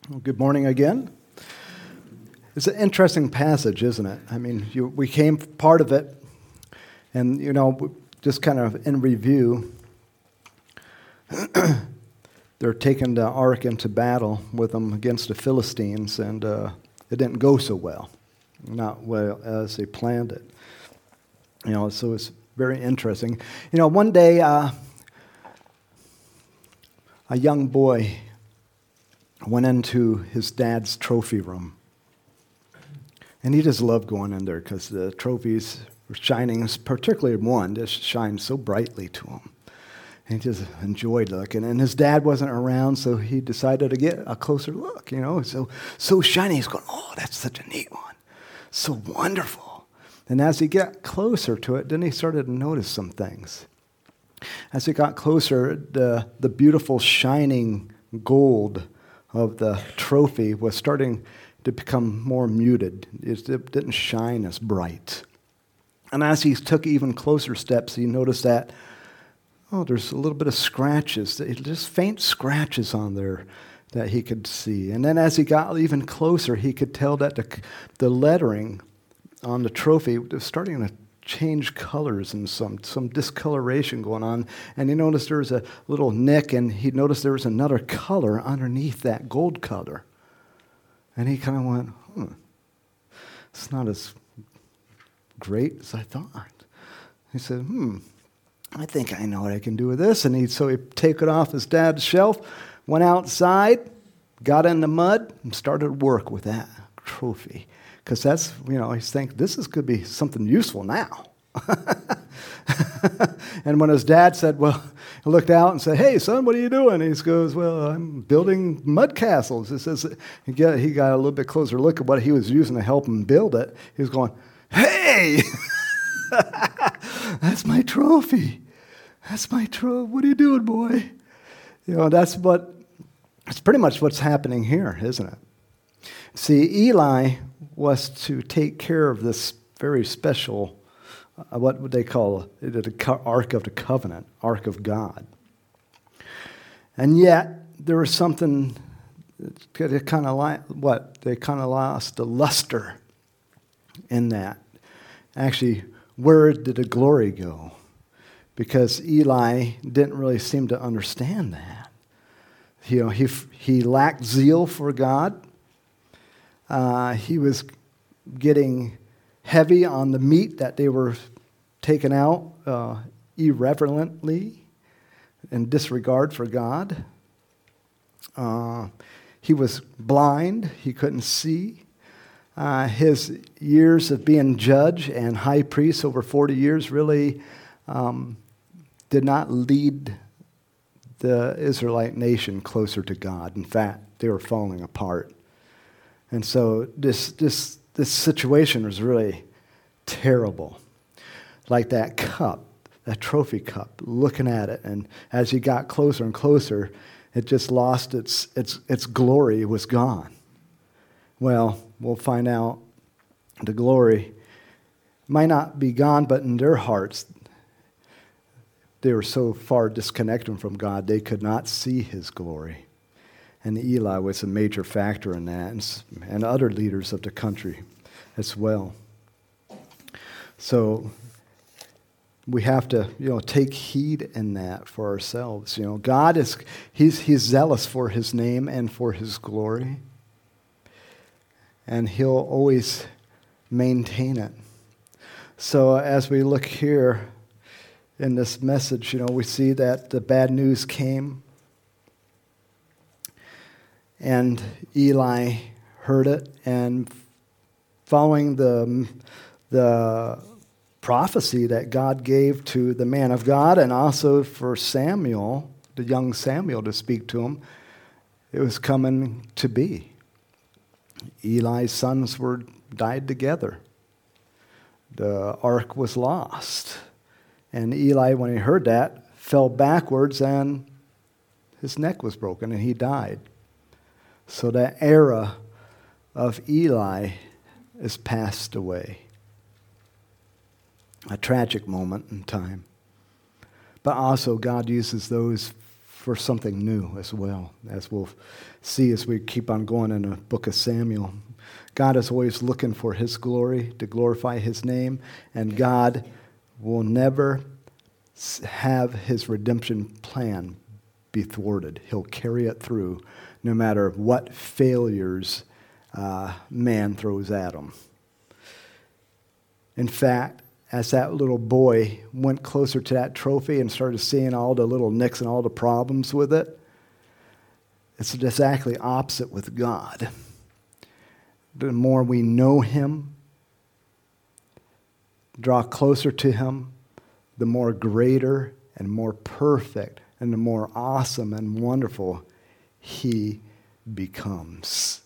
Well, good morning again. It's an interesting passage, isn't it? I mean, we came part of it, and, just kind of in review, they're taking the ark into battle with them against the Philistines, and it didn't go so well, not well as they planned it. So it's very interesting. One day, a young boy went into his dad's trophy room. And he just loved going in there because the trophies were shining, particularly one just shined so brightly to him. And he just enjoyed looking. And his dad wasn't around, so he decided to get a closer look, So shiny, he's going, oh, that's such a neat one. So wonderful. And as he got closer to it, then he started to notice some things. As he got closer, the beautiful shining gold of the trophy was starting to become more muted. It didn't shine as bright. And as he took even closer steps, he noticed that, there's a little bit of scratches, just faint scratches on there that he could see. And then as he got even closer, he could tell that the lettering on the trophy was starting to change colors and some discoloration going on. And he noticed there was a little nick, and he noticed there was another color underneath that gold color. And he kind of went, it's not as great as I thought. He said, I think I know what I can do with this. And so he took it off his dad's shelf, went outside, got in the mud, and started work with that trophy. Because that's, he's thinking, could be something useful now. And when his dad said, he looked out and said, hey, son, what are you doing? He goes, I'm building mud castles. He says, he got a little bit closer look at what he was using to help him build it. He was going, hey, that's my trophy. That's my trophy. What are you doing, boy? That's pretty much what's happening here, isn't it? See, Eli was to take care of this very special, what would they call it, the Ark of the Covenant, Ark of God. And yet, there was something that kind of lost the luster in that. Actually, where did the glory go? Because Eli didn't really seem to understand that. He lacked zeal for God. He was getting heavy on the meat that they were taking out irreverently in disregard for God. He was blind. He couldn't see. His years of being judge and high priest over 40 years really did not lead the Israelite nation closer to God. In fact, they were falling apart. And so this situation was really terrible. Like that cup, that trophy cup, looking at it, and as he got closer and closer, it just lost its glory. It was gone. Well, we'll find out the glory might not be gone, but in their hearts, they were so far disconnected from God, they could not see his glory. And Eli was a major factor in that, and other leaders of the country as well. So we have to, take heed in that for ourselves. God he's zealous for his name and for his glory, and he'll always maintain it. So as we look here in this message, we see that the bad news came. And Eli heard it, and following the prophecy that God gave to the man of God, and also for Samuel, the young Samuel, to speak to him, it was coming to be. Eli's sons died together. The ark was lost. And Eli, when he heard that, fell backwards, and his neck was broken, and he died. So that era of Eli is passed away. A tragic moment in time. But also God uses those for something new as well, as we'll see as we keep on going in the book of Samuel. God is always looking for his glory, to glorify his name, and God will never have his redemption plan be thwarted. He'll carry it through no matter what failures man throws at him. In fact, as that little boy went closer to that trophy and started seeing all the little nicks and all the problems with it, it's exactly opposite with God. The more we know him, draw closer to him, the more greater and more perfect and the more awesome and wonderful he becomes.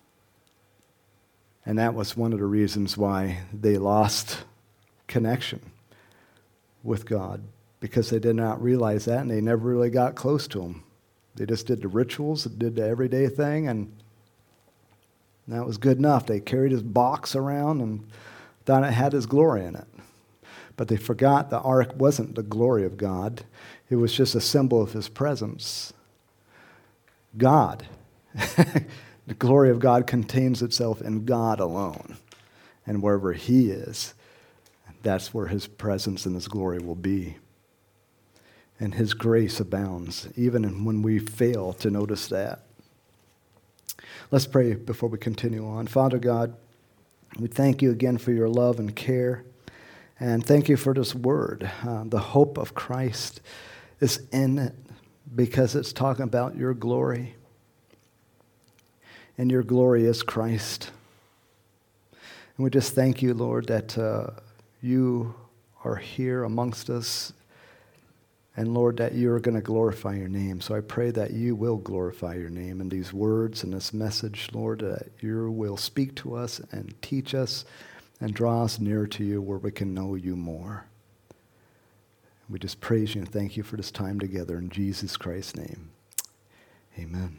And that was one of the reasons why they lost connection with God, because they did not realize that and they never really got close to him. They just did the rituals, did the everyday thing, and that was good enough. They carried his box around and thought it had his glory in it. But they forgot the ark wasn't the glory of God. It was just a symbol of his presence. God. The glory of God contains itself in God alone. And wherever he is, that's where his presence and his glory will be. And his grace abounds, even when we fail to notice that. Let's pray before we continue on. Father God, we thank you again for your love and care. And thank you for this word. The hope of Christ is in it because it's talking about your glory. And your glory is Christ. And we just thank you, Lord, that you are here amongst us. And Lord, that you are going to glorify your name. So I pray that you will glorify your name in these words and this message, Lord, that you will speak to us and teach us and draw us nearer to you where we can know you more. We just praise you and thank you for this time together in Jesus Christ's name. Amen.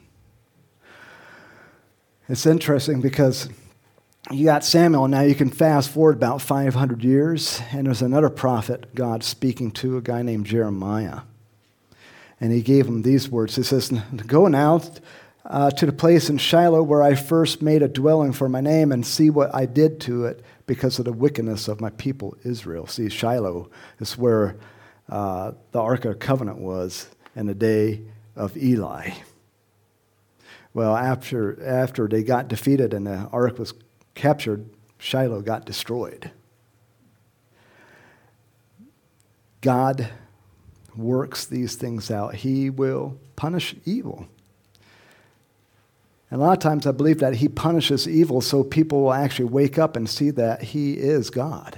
It's interesting because you got Samuel, now you can fast forward about 500 years, and there's another prophet God speaking to, a guy named Jeremiah. And he gave him these words. He says, "Go now to the place in Shiloh where I first made a dwelling for my name and see what I did to it because of the wickedness of my people Israel." See, Shiloh is where the Ark of the Covenant was in the day of Eli. Well, after they got defeated and the Ark was captured, Shiloh got destroyed. God works these things out. He will punish evil. And a lot of times I believe that he punishes evil so people will actually wake up and see that he is God.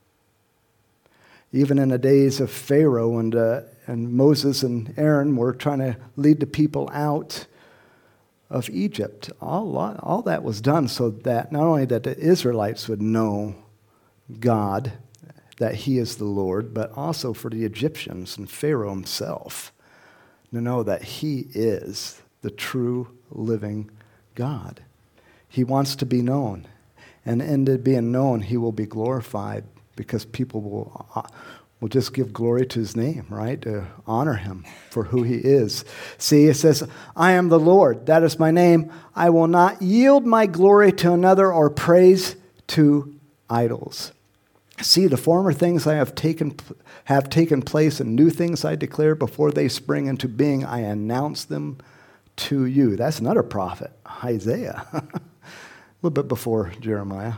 Even in the days of Pharaoh and Moses and Aaron were trying to lead the people out of Egypt, all that was done so that not only that the Israelites would know God, that he is the Lord, but also for the Egyptians and Pharaoh himself to know that he is the true living God. He wants to be known, and in it being known, he will be glorified because people will just give glory to his name, right? To honor him for who he is. See, it says, "I am the Lord, that is my name. I will not yield my glory to another or praise to idols. See, the former things I have taken place, and new things I declare before they spring into being. I announce them to you." That's another prophet, Isaiah, a little bit before Jeremiah.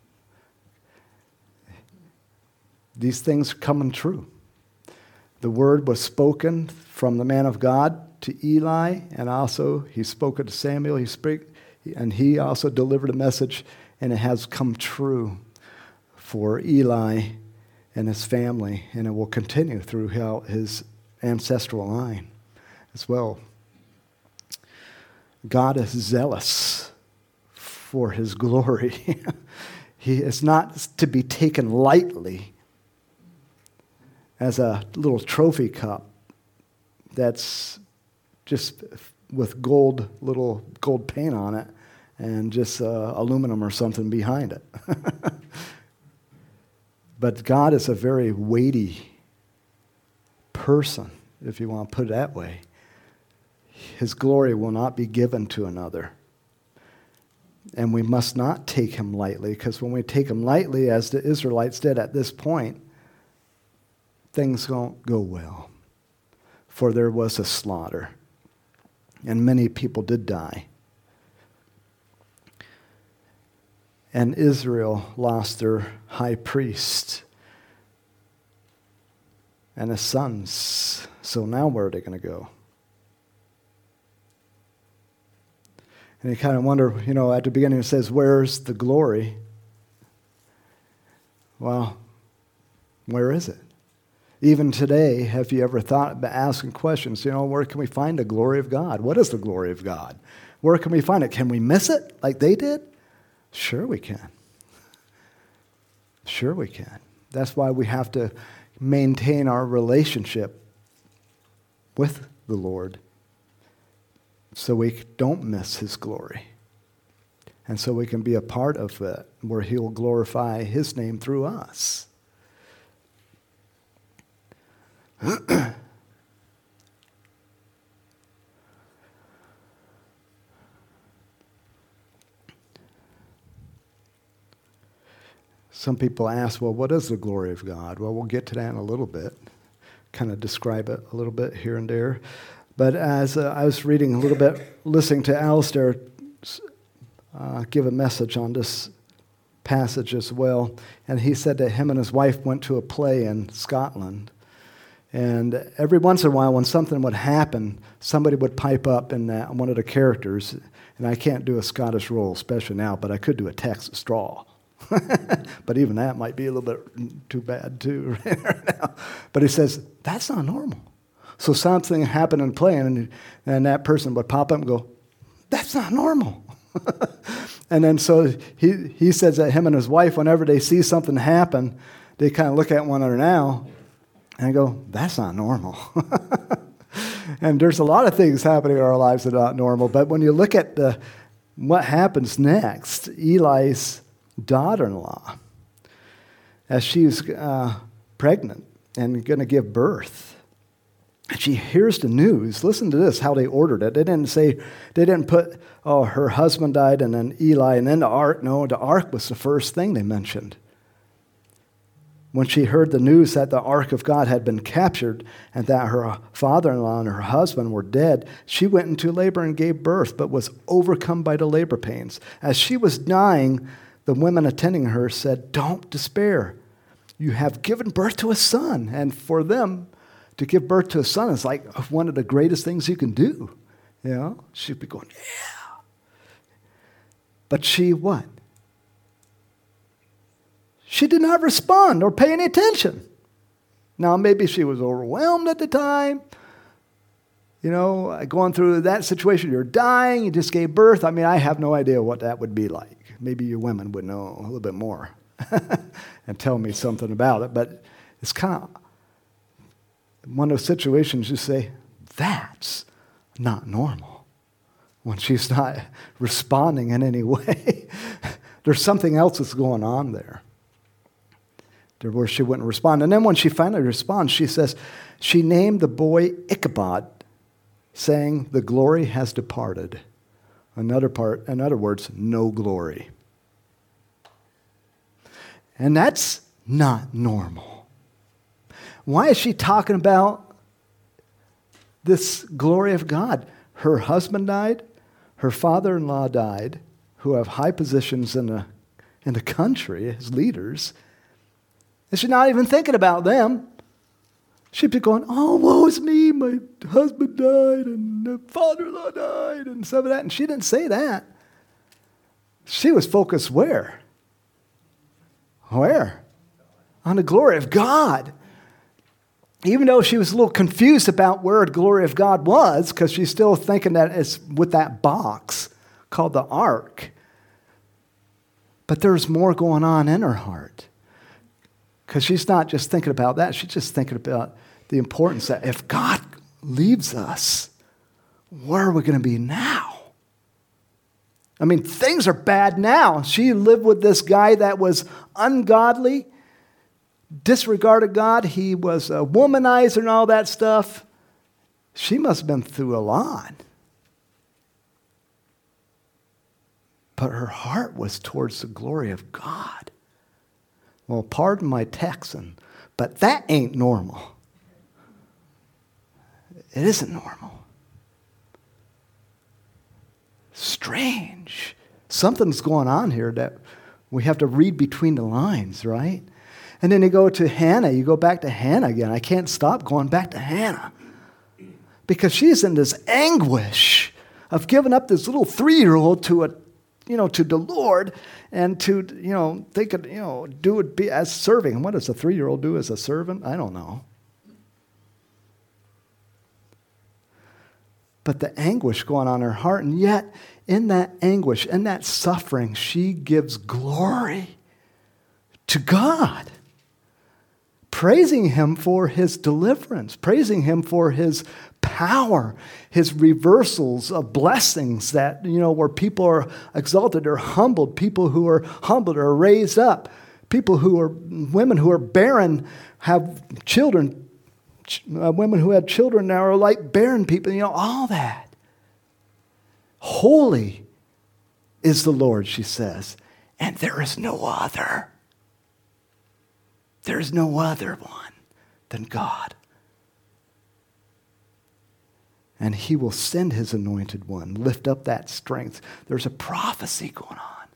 These things are coming true. The word was spoken from the man of God to Eli, and also he spoke it to Samuel. And he also delivered a message, and it has come true for Eli and his family, and it will continue throughout his ancestral line as well. God is zealous for his glory. He is not to be taken lightly as a little trophy cup that's just with little gold paint on it and just aluminum or something behind it. But God is a very weighty person, if you want to put it that way. his glory will not be given to another. And we must not take him lightly, because when we take him lightly, as the Israelites did at this point, things won't go well. For there was a slaughter, and many people did die. And Israel lost their high priest and his sons. So now where are they going to go? And you kind of wonder, at the beginning it says, where's the glory? Well, where is it? Even today, have you ever thought about asking questions, where can we find the glory of God? What is the glory of God? Where can we find it? Can we miss it like they did? Sure we can. Sure we can. That's why we have to maintain our relationship with the Lord so we don't miss his glory. And so we can be a part of it where he'll glorify his name through us. Some people ask, well, what is the glory of God? Well, we'll get to that in a little bit, kind of describe it a little bit here and there. But as I was reading a little bit, listening to Alistair give a message on this passage as well, and he said that him and his wife went to a play in Scotland. And every once in a while, when something would happen, somebody would pipe up in one of the characters. And I can't do a Scottish role, especially now, but I could do a Texas drawl. But even that might be a little bit too bad, too, right now. But he says, that's not normal. So something happened in play, and that person would pop up and go, that's not normal. And then so he says that him and his wife, whenever they see something happen, they kind of look at one another now, and I go, that's not normal. And there's a lot of things happening in our lives that are not normal. But when you look at what happens next, Eli's daughter-in-law, as she's pregnant and going to give birth, and she hears the news. Listen to this, how they ordered it. They didn't put, her husband died and then Eli and then the ark. No, the ark was the first thing they mentioned. When she heard the news that the ark of God had been captured and that her father-in-law and her husband were dead, she went into labor and gave birth, but was overcome by the labor pains. As she was dying, the women attending her said, don't despair. You have given birth to a son. And for them, to give birth to a son is like one of the greatest things you can do. She'd be going, yeah. But she what? She did not respond or pay any attention. Now, maybe she was overwhelmed at the time. Going through that situation, you're dying, you just gave birth. I mean, I have no idea what that would be like. Maybe you women would know a little bit more and tell me something about it. But it's kind of one of those situations you say, that's not normal. When she's not responding in any way, there's something else that's going on there. Where she wouldn't respond. And then when she finally responds, she says, she named the boy Ichabod, saying, the glory has departed. In other words, no glory. And that's not normal. Why is she talking about this glory of God? Her husband died, her father-in-law died, who have high positions in the country as leaders. And she's not even thinking about them. She'd be going, oh, woe is me, my husband died, and the father-in-law died, and some of that. And she didn't say that. She was focused where? Where? On the glory of God. Even though she was a little confused about where the glory of God was, because she's still thinking that it's with that box called the ark. But there's more going on in her heart. Because she's not just thinking about that. She's just thinking about the importance that if God leaves us, where are we going to be now? I mean, things are bad now. She lived with this guy that was ungodly, disregarded God. He was a womanizer and all that stuff. She must have been through a lot. But her heart was towards the glory of God. Well, pardon my Texan, but that ain't normal. It isn't normal. Strange. Something's going on here that we have to read between the lines, right? And then you go to Hannah. You go back to Hannah again. I can't stop going back to Hannah. Because she's in this anguish of giving up this little 3-year-old to the Lord, and to, they could, do it be as serving. And what does a 3-year-old do as a servant? I don't know. But the anguish going on in her heart, and yet in that anguish, in that suffering, she gives glory to God, praising him for his deliverance, praising him for his power, his reversals of blessings that, where people are exalted or humbled, people who are humbled are raised up, women who are barren have children, women who had children now are like barren people, all that. Holy is the Lord, she says, and there is no other. There is no other one than God. And he will send his anointed one, lift up that strength. There's a prophecy going on.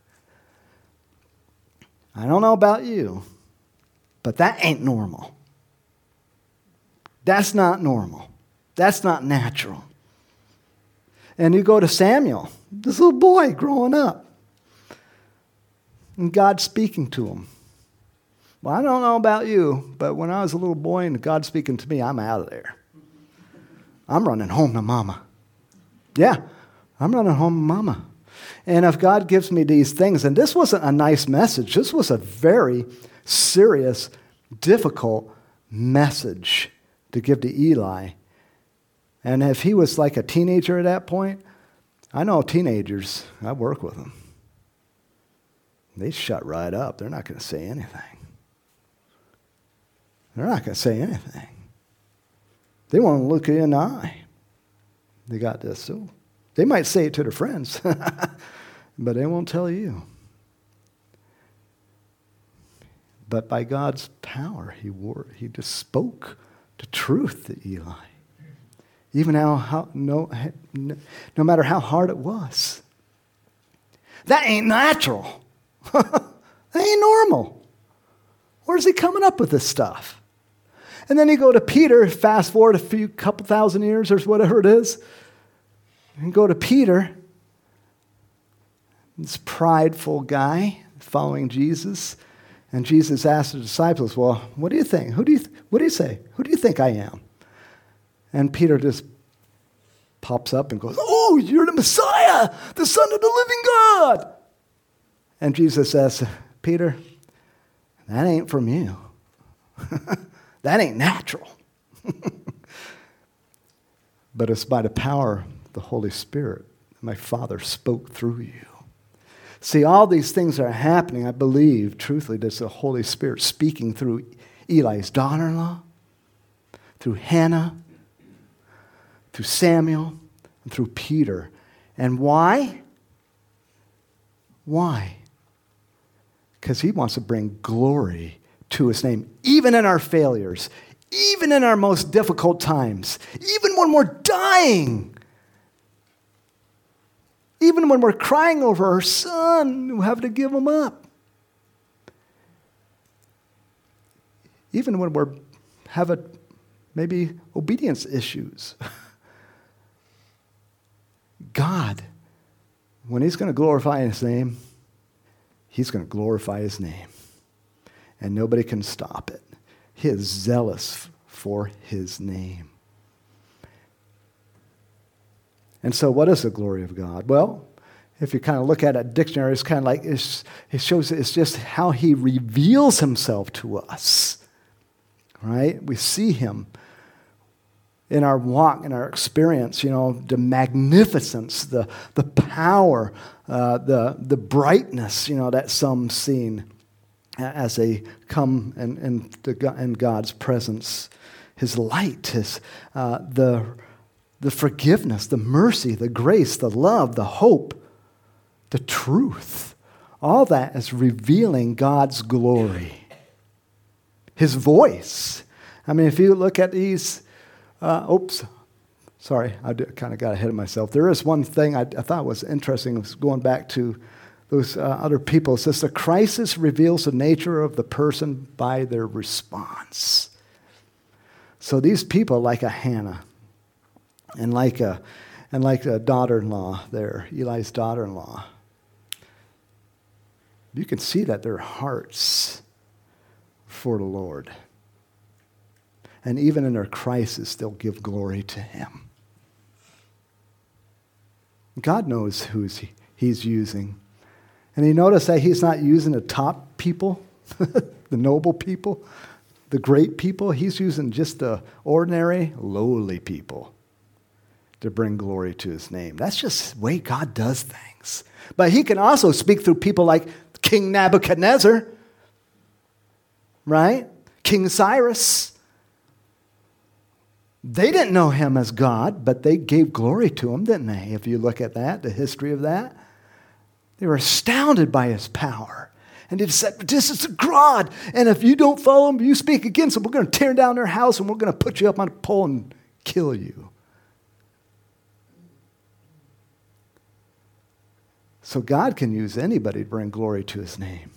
I don't know about you, but that ain't normal. That's not normal. That's not natural. And you go to Samuel, this little boy growing up, and God speaking to him. Well, I don't know about you, but when I was a little boy and God speaking to me, I'm out of there. I'm running home to mama. Yeah, I'm running home to mama. And if God gives me these things, and this wasn't a nice message, this was a very serious, difficult message to give to Eli. And if he was like a teenager at that point, I know teenagers, I work with them. They shut right up. They're not going to say anything. They're not going to say anything. They won't look you in the eye. They got this too. They might say it to their friends, but they won't tell you. But by God's power, he just spoke the truth to Eli. Even no matter how hard it was. That ain't natural. That ain't normal. Where's he coming up with this stuff? And then you go to Peter, fast forward a couple thousand years or whatever it is, and go to Peter, this prideful guy following Jesus, and Jesus asked the disciples, well, what do you think? What do you say? Who do you think I am? And Peter just pops up and goes, oh, you're the Messiah, the Son of the living God. And Jesus says, Peter, that ain't from you. That ain't natural. But it's by the power of the Holy Spirit that my Father spoke through you. See, all these things are happening, I believe, truthfully, there's the Holy Spirit speaking through Eli's daughter-in-law, through Hannah, through Samuel, and through Peter. And why? Why? Because he wants to bring glory to his name, even in our failures, even in our most difficult times, even when we're dying, even when we're crying over our son, we have to give him up. Even when we're have maybe obedience issues. God, when he's going to glorify his name, he's going to glorify his name. And nobody can stop it. He is zealous for his name. And so what is the glory of God? Well, if you kind of look at a dictionary, it's kind of like, it shows it's just how he reveals himself to us. Right? We see him in our walk, in our experience, the magnificence, the power, the brightness, that some seen as they come in God's presence, his light, the the forgiveness, the mercy, the grace, the love, the hope, the truth. All that is revealing God's glory. His voice. I mean, if you look at these, sorry, I kind of got ahead of myself. There is one thing I thought was interesting, was going back to those other people. It says the crisis reveals the nature of the person by their response. So these people, like a Hannah, and like a daughter-in-law there, Eli's daughter-in-law, you can see that their hearts for the Lord. And even in their crisis, they'll give glory to him. God knows who he's using. And you notice that he's not using the top people, the noble people, the great people. He's using just the ordinary, lowly people to bring glory to his name. That's just the way God does things. But he can also speak through people like King Nebuchadnezzar, right? King Cyrus. They didn't know him as God, but they gave glory to him, didn't they? If you look at that, the history of that. They were astounded by his power. And they said, this is a God. And if you don't follow him, you speak against him, we're going to tear down their house and we're going to put you up on a pole and kill you. So God can use anybody to bring glory to his name.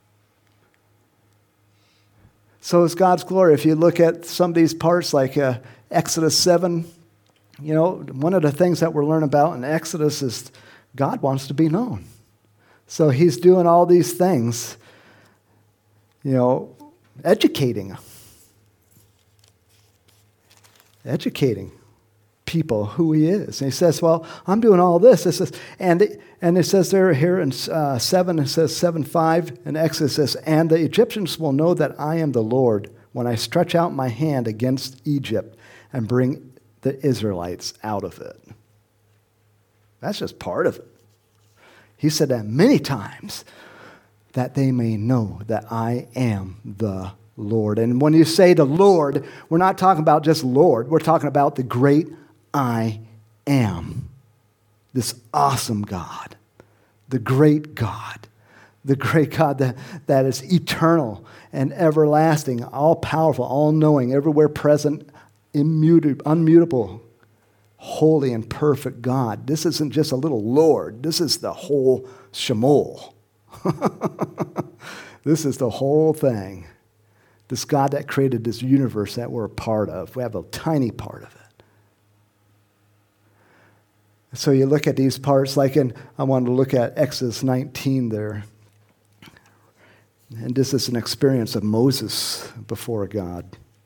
So is God's glory. If you look at some of these parts like Exodus 7, you know, one of the things that we're learning about in Exodus is God wants to be known. So he's doing all these things, you know, educating people who he is. And he says, well, I'm doing all this. It says, and it says there here in 7, it says 7:5 in Exodus, says, and the Egyptians will know that I am the Lord when I stretch out my hand against Egypt and bring the Israelites out of it. That's just part of it. He said that many times, that they may know that I am the Lord. And when you say the Lord, we're not talking about just Lord. We're talking about the great I am. This awesome God. The great God. The great God that is eternal and everlasting, all-powerful, all-knowing, everywhere present, unmutable, holy and perfect God. This isn't just a little Lord. This is the whole Shemuel. This is the whole thing. This God that created this universe that we're a part of. We have a tiny part of it. So you look at these parts, like I wanted to look at Exodus 19 there. And this is an experience of Moses before God.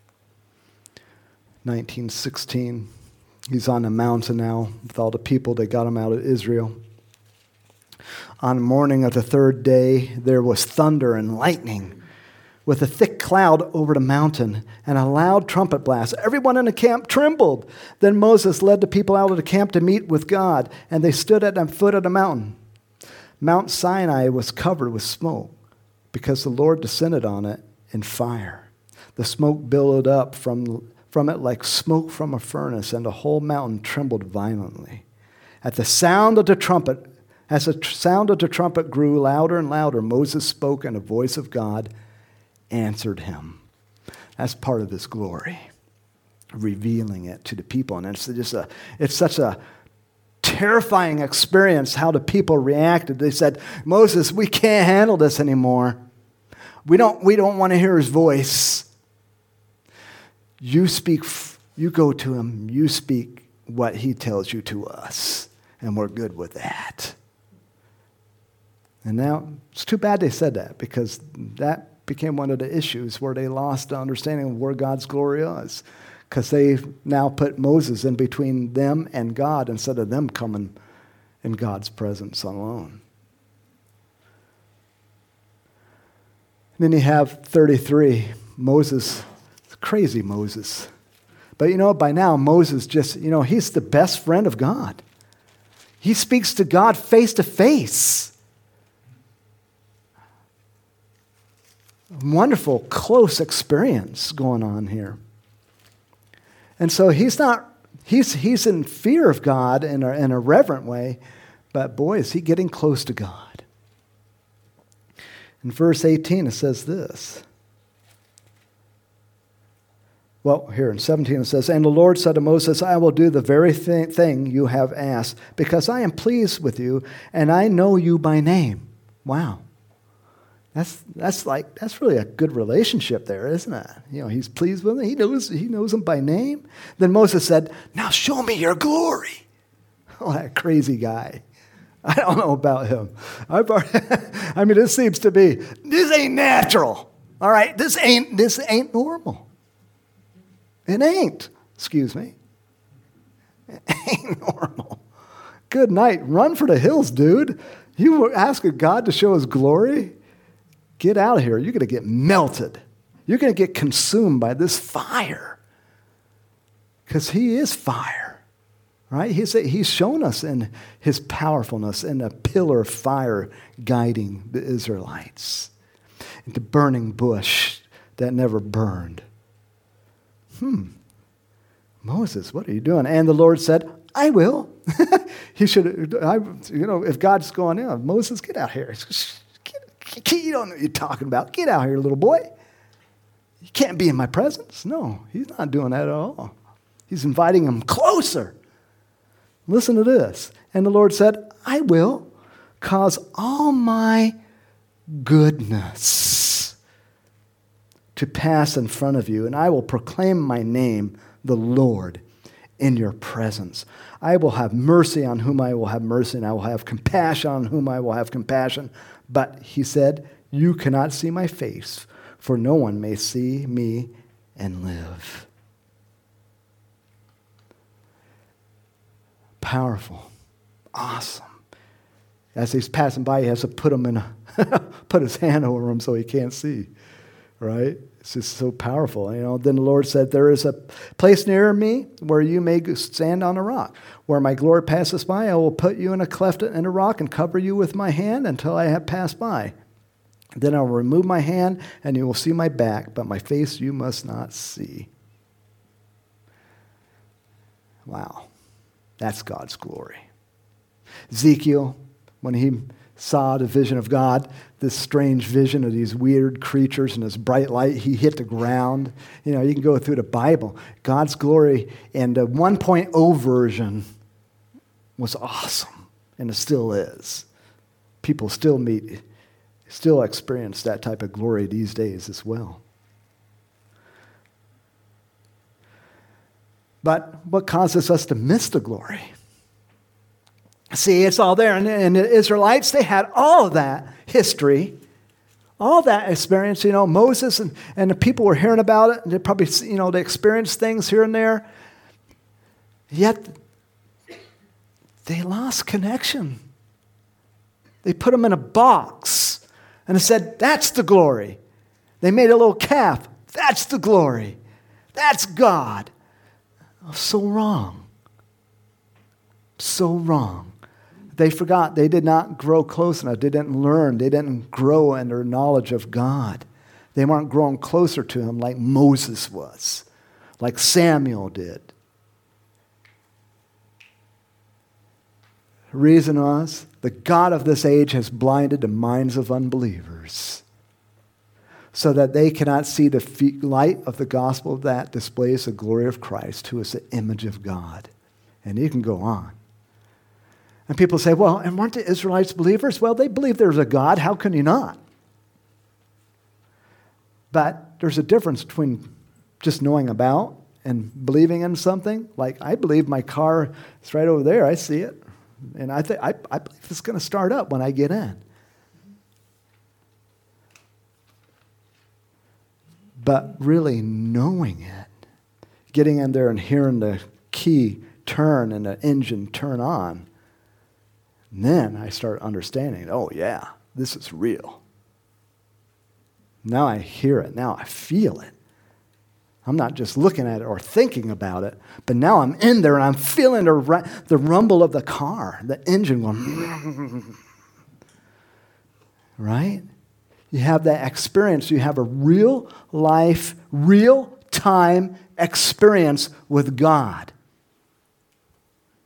19:16. He's on the mountain now with all the people that got him out of Israel. On the morning of the third day, there was thunder and lightning with a thick cloud over the mountain and a loud trumpet blast. Everyone in the camp trembled. Then Moses led the people out of the camp to meet with God, and they stood at the foot of the mountain. Mount Sinai was covered with smoke because the Lord descended on it in fire. The smoke billowed up from it like smoke from a furnace, and the whole mountain trembled violently. As the sound of the trumpet grew louder and louder, Moses spoke, and the voice of God answered him. That's part of this glory, revealing it to the people. And it's such a terrifying experience how the people reacted. They said, Moses, we can't handle this anymore. We don't want to hear his voice. You go to him, you speak what he tells you to us, and we're good with that. And now, it's too bad they said that, because that became one of the issues where they lost the understanding of where God's glory is, because they now put Moses in between them and God instead of them coming in God's presence alone. And then you have 33, Moses. Crazy Moses. But you know, by now, Moses he's the best friend of God. He speaks to God face to face. Wonderful, close experience going on here. And so he's not He's in fear of God in a reverent way, but boy, is he getting close to God. In verse 18, it says this. Well, here in 17 it says, "And the Lord said to Moses, I will do the very thing you have asked, because I am pleased with you, and I know you by name." Wow. That's really a good relationship there, isn't it? He's pleased with him. He knows him by name. Then Moses said, "Now show me your glory." Oh, that crazy guy. I don't know about him. This seems to be, this ain't natural. All right, this ain't normal. It ain't. Excuse me. It ain't normal. Good night. Run for the hills, dude. You were asking God to show his glory? Get out of here. You're going to get melted. You're going to get consumed by this fire. Because he is fire. Right? He's shown us in his powerfulness in a pillar of fire guiding the Israelites into burning bush that never burned. Moses, what are you doing? And the Lord said, "I will." He should, if God's going, Moses, get out here. You don't know what you're talking about. Get out here, little boy. You can't be in my presence. No, he's not doing that at all. He's inviting him closer. Listen to this. And the Lord said, "I will cause all my goodness to pass in front of you, and I will proclaim my name, the Lord, in your presence. I will have mercy on whom I will have mercy, and I will have compassion on whom I will have compassion." But he said, "You cannot see my face, for no one may see me and live." Powerful. Awesome. As he's passing by, he has to put his hand over him so he can't see. Right? It's just so powerful. Then the Lord said, "There is a place near me where you may stand on a rock. Where my glory passes by, I will put you in a cleft in a rock and cover you with my hand until I have passed by. Then I will remove my hand and you will see my back, but my face you must not see." Wow. That's God's glory. Ezekiel, when he saw the vision of God, this strange vision of these weird creatures and this bright light, he hit the ground. You can go through the Bible. God's glory in the 1.0 version was awesome, and it still is. People still experience that type of glory these days as well. But what causes us to miss the glory? See, it's all there. And the Israelites, they had all of that history, all that experience. Moses and the people were hearing about it. And they probably, they experienced things here and there. Yet, they lost connection. They put them in a box. And they said, "That's the glory." They made a little calf. "That's the glory. That's God." So wrong. So wrong. They forgot. They did not grow close enough. They didn't learn. They didn't grow in their knowledge of God. They weren't growing closer to him like Moses was, like Samuel did. The reason was the God of this age has blinded the minds of unbelievers so that they cannot see the light of the gospel that displays the glory of Christ, who is the image of God. And you can go on. And people say, "Well, and weren't the Israelites believers?" Well, they believed there's a God. How can you not? But there's a difference between just knowing about and believing in something. Like, I believe my car is right over there. I see it. And I believe it's going to start up when I get in. But really knowing it, getting in there and hearing the key turn and the engine turn on, and then I start understanding, oh yeah, this is real. Now I hear it. Now I feel it. I'm not just looking at it or thinking about it, but now I'm in there and I'm feeling the rumble of the car, the engine going, right? You have that experience. You have a real life, real time experience with God.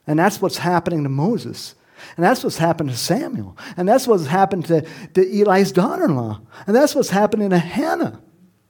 And that's what's happening to Moses. And that's what's happened to Samuel. And that's what's happened to Eli's daughter-in-law. And that's what's happening to Hannah.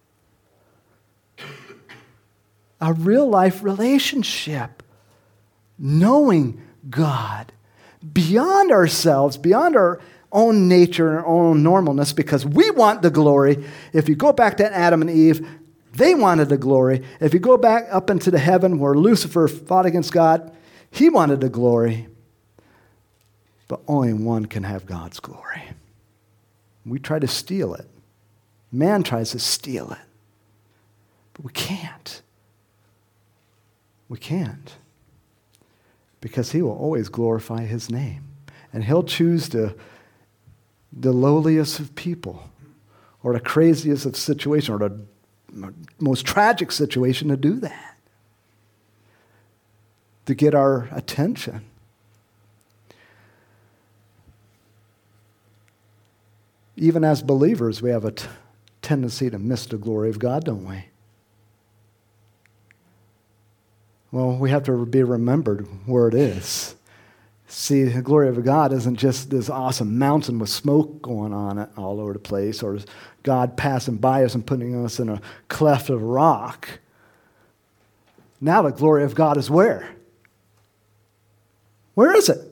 A real-life relationship. Knowing God beyond ourselves, beyond our own nature and our own normalness, because we want the glory. If you go back to Adam and Eve, they wanted the glory. If you go back up into the heaven where Lucifer fought against God, he wanted the glory. But only one can have God's glory. We try to steal it. Man tries to steal it. But we can't. We can't. Because he will always glorify his name. And he'll choose the lowliest of people, or the craziest of situation, or the most tragic situation to do that. To get our attention. Even as believers, we have a tendency to miss the glory of God, don't we? Well, we have to be remembered where it is. See, the glory of God isn't just this awesome mountain with smoke going on it all over the place, or God passing by us and putting us in a cleft of rock. Now the glory of God is where? Where is it?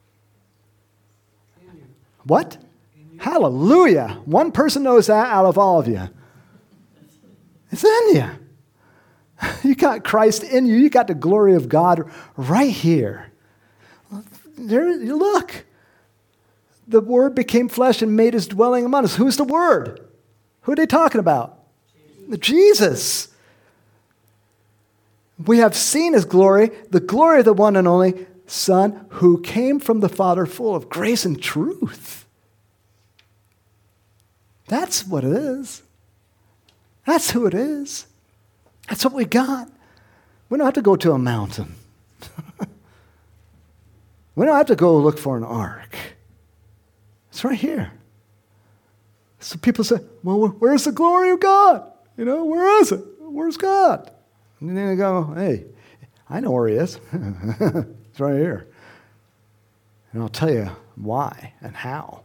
What? Hallelujah. One person knows that out of all of you. It's in you. You got Christ in you. You got the glory of God right here. There, you look. The Word became flesh and made his dwelling among us. Who's the Word? Who are they talking about? Jesus. We have seen his glory, the glory of the one and only Son who came from the Father full of grace and truth. That's what it is. That's who it is. That's what we got. We don't have to go to a mountain. We don't have to go look for an ark. It's right here. So people say, well, where's the glory of God? You know, where is it? Where's God? And then they go, hey, I know where he is. It's right here. And I'll tell you why and how.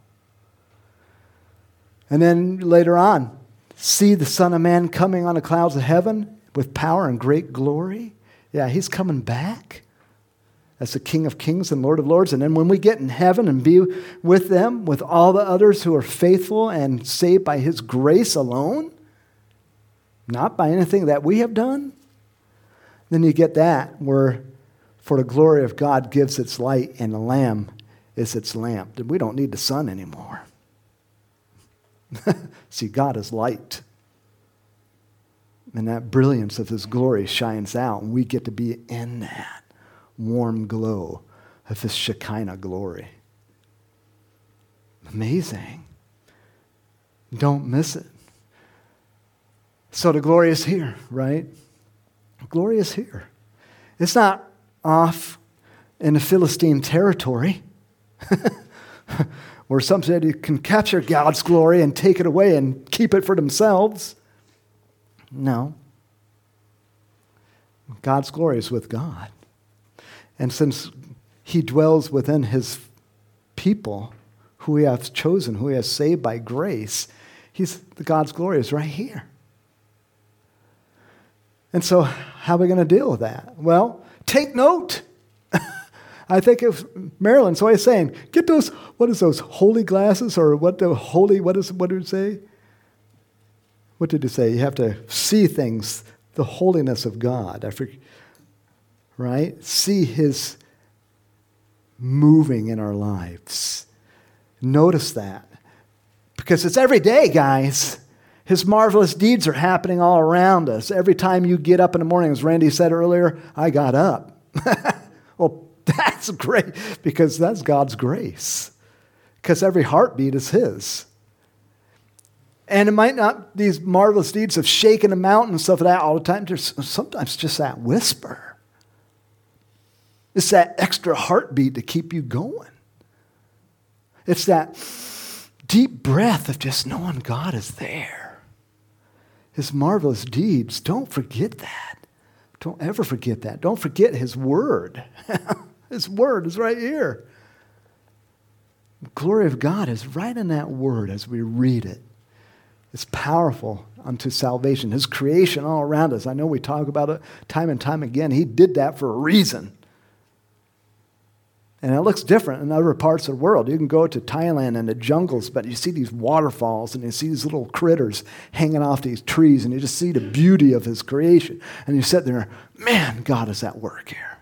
And then later on, see the Son of Man coming on the clouds of heaven with power and great glory. Yeah, he's coming back as the King of Kings and Lord of Lords. And then when we get in heaven and be with them, with all the others who are faithful and saved by his grace alone, not by anything that we have done, then you get that where for the glory of God gives its light and the Lamb is its lamp. We don't need the sun anymore. See, God is light. And that brilliance of his glory shines out, and we get to be in that warm glow of his Shekinah glory. Amazing. Don't miss it. So the glory is here, right? Glory is here. It's not off in the Philistine territory where somebody can capture God's glory and take it away and keep it for themselves. No. God's glory is with God. And since he dwells within his people, who he has chosen, who he has saved by grace, God's glory is right here. And so how are we going to deal with that? Well, take note. I think of Marilyn's way of saying, get those, what is those, holy glasses? Or what did it say? What did it say? You have to see things, the holiness of God. Right? See his moving in our lives. Notice that. Because it's every day, guys. His marvelous deeds are happening all around us. Every time you get up in the morning, as Randy said earlier, I got up. Well, that's great, because that's God's grace. Because every heartbeat is his. And it might not, these marvelous deeds of shaking a mountain and stuff like that all the time. There's sometimes just that whisper. It's that extra heartbeat to keep you going. It's that deep breath of just knowing God is there. His marvelous deeds, don't forget that. Don't ever forget that. Don't forget his word. His word is right here. The glory of God is right in that word as we read it. It's powerful unto salvation. His creation all around us. I know we talk about it time and time again. He did that for a reason. And it looks different in other parts of the world. You can go to Thailand and the jungles, but you see these waterfalls and you see these little critters hanging off these trees, and you just see the beauty of his creation. And you sit there, man, God is at work here.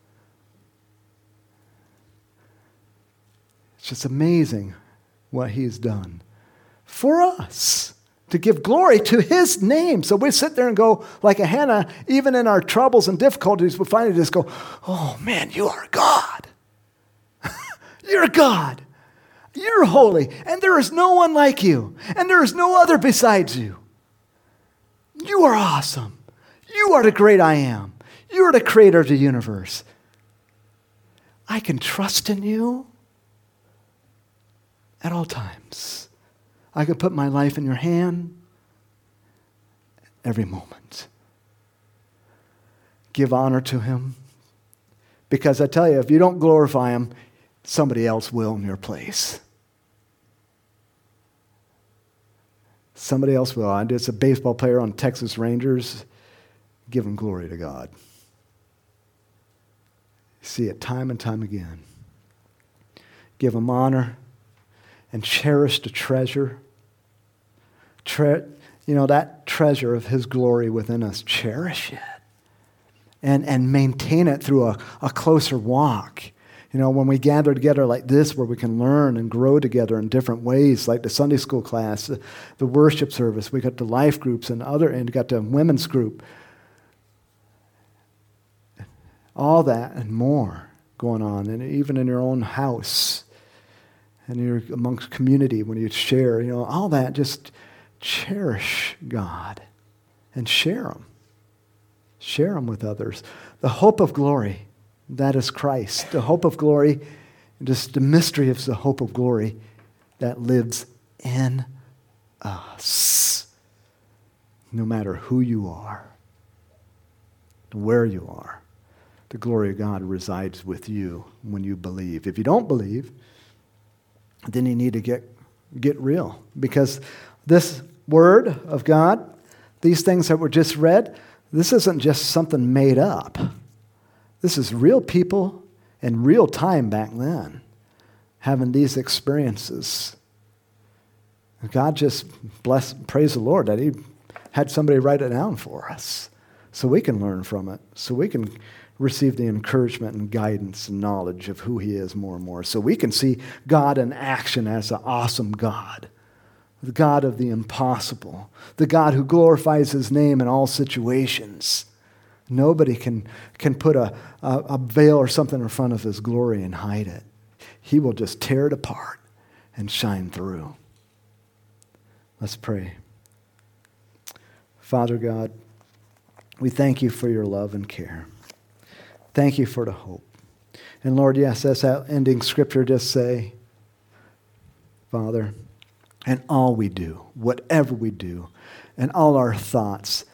It's just amazing what he's done for us to give glory to his name. So we sit there and go, like a Hannah, even in our troubles and difficulties, we finally just go, oh man, you are God. You're God. You're holy. And there is no one like you. And there is no other besides you. You are awesome. You are the great I am. You are the creator of the universe. I can trust in you at all times. I can put my life in your hand every moment. Give honor to him. Because I tell you, if you don't glorify him, somebody else will in your place. Somebody else will. It's a baseball player on Texas Rangers. Give him glory to God. See it time and time again. Give him honor and cherish the treasure. That treasure of his glory within us. Cherish it. And maintain it through a closer walk. When we gather together like this, where we can learn and grow together in different ways, like the Sunday school class, the worship service, we got the life groups and got the women's group. All that and more going on, and even in your own house, and you're amongst community when you share, all that, just cherish God and share Him. Share Him with others. The hope of glory. That is Christ. The hope of glory, just the mystery of the hope of glory that lives in us. No matter who you are, where you are, the glory of God resides with you when you believe. If you don't believe, then you need to get real. Because this word of God, these things that were just read, this isn't just something made up. This is real people in real time back then having these experiences. God just praise the Lord that He had somebody write it down for us so we can learn from it, so we can receive the encouragement and guidance and knowledge of who He is more and more, so we can see God in action as an awesome God, the God of the impossible, the God who glorifies His name in all situations. Nobody can put a veil or something in front of His glory and hide it. He will just tear it apart and shine through. Let's pray. Father God, we thank You for Your love and care. Thank You for the hope. And Lord, yes, as that ending scripture just say, Father, in all we do, whatever we do, and all our thoughts,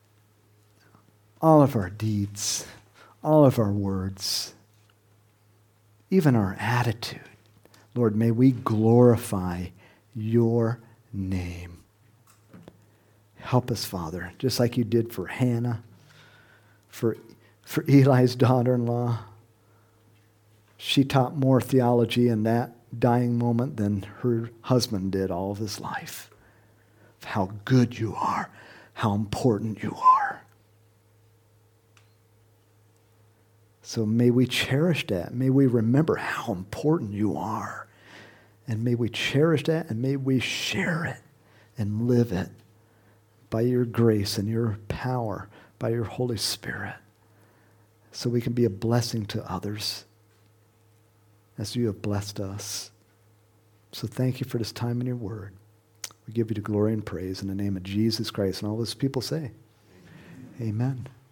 all of our deeds, all of our words, even our attitude, Lord, may we glorify Your name. Help us, Father, just like You did for Hannah, for Eli's daughter-in-law. She taught more theology in that dying moment than her husband did all of his life. How good You are, how important You are. So may we cherish that. May we remember how important You are. And may we cherish that, and may we share it and live it by Your grace and Your power, by Your Holy Spirit, so we can be a blessing to others as You have blessed us. So thank You for this time in Your word. We give You the glory and praise in the name of Jesus Christ. And all those people say, Amen. Amen.